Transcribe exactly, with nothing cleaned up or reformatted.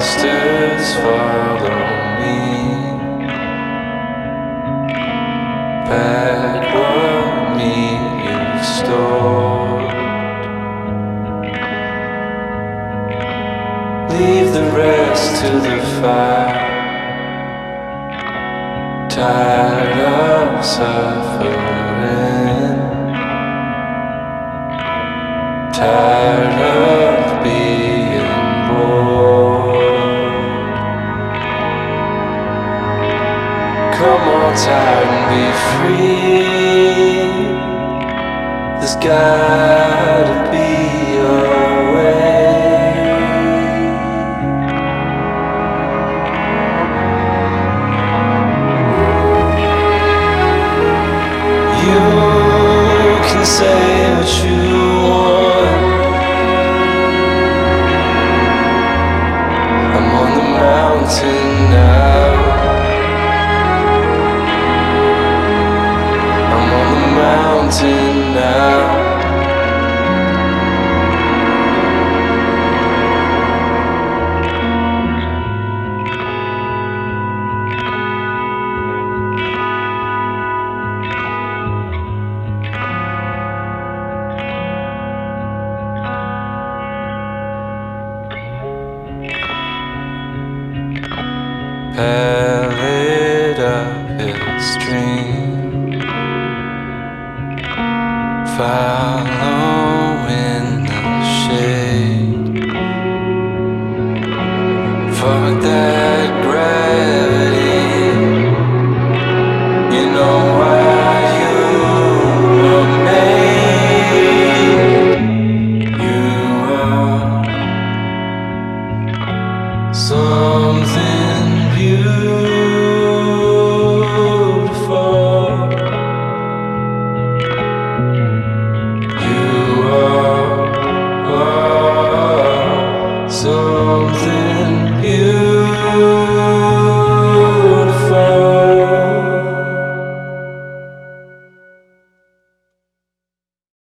masters follow me. Pack what meat you've stored. Leave the rest to the fire. Tired of suffering. Tired of being bored. Come on, tired and be free. There's gotta be a way. You can say what you want. I'm on the mountain now. I'm on the mountain now. Palette of his dream, following the shade. Fuck that gravity. You know why you were made. You are something beautiful. You are, are something